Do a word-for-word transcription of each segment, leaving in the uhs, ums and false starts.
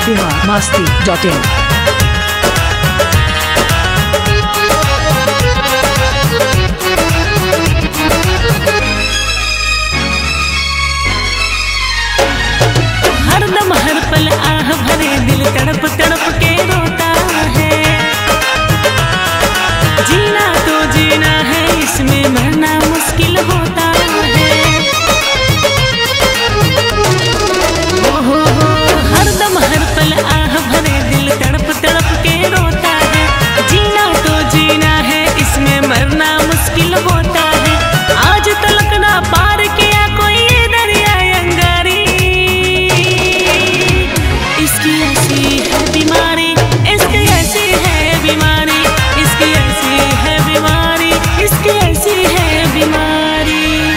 Bihar Masti dot इन। हरदम हर पल आह भरे दिल तड़प तड़प के रोता है। जीना तो जीना है, इसमें मरना मुश्किल होता है। ओ हो हो हरदम हर पल आह भरे दिल तड़प तड़प के रोता है। जीना तो जीना है, इसमें मरना मुश्किल होता है। आज तलक ना पार किया कोई ये दरिया अंगारी। इसकी ऐसी है बीमारी, इसकी ऐसी है बीमारी, इसकी ऐसी है बीमारी, इसकी ऐसी है बीमारी।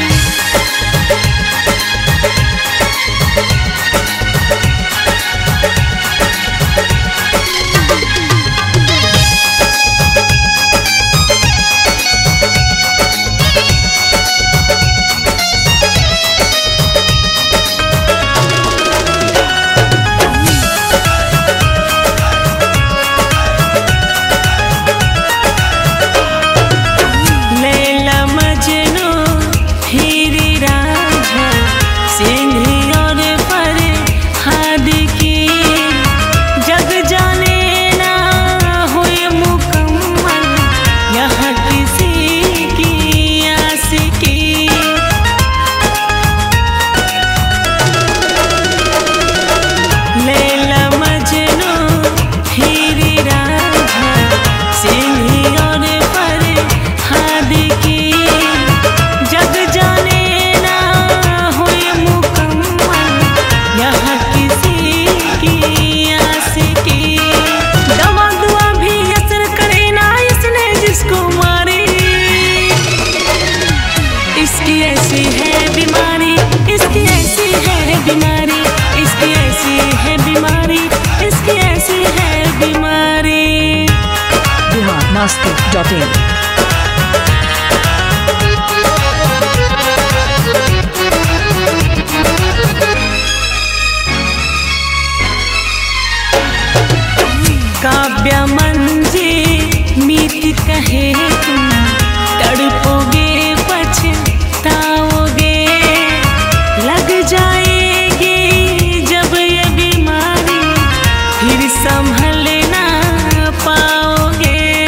इसकी ऐसी है बीमारी, इसकी ऐसी है बीमारी, इसकी ऐसी है बीमारी, इसकी ऐसी है बीमारी। Bihar Masti dot in. काव्या मंजी मीत कहे तुम तड़पोगे पछताओगे। लग जाएगी जब ये बीमारी, फिर संभल ना पाओगे।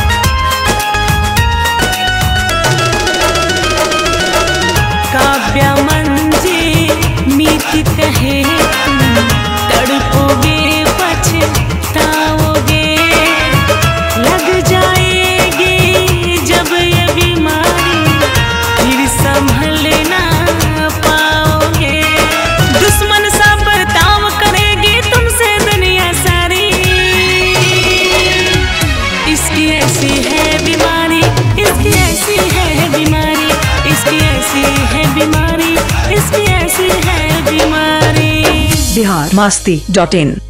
काव्या मंजी मीत कहे तुम तड़पोगे पछताओगे। लग जाएगी जब ये बीमारी, फिर संभल ना पाओगे। दुश्मन सा बर्ताव करेगी तुमसे दुनिया सारी। इसकी ऐसी है बीमारी, इसकी ऐसी है बीमारी, इसकी ऐसी है बीमारी, इसकी ऐसी है बीमारी। बिहार मस्ती डॉट इन।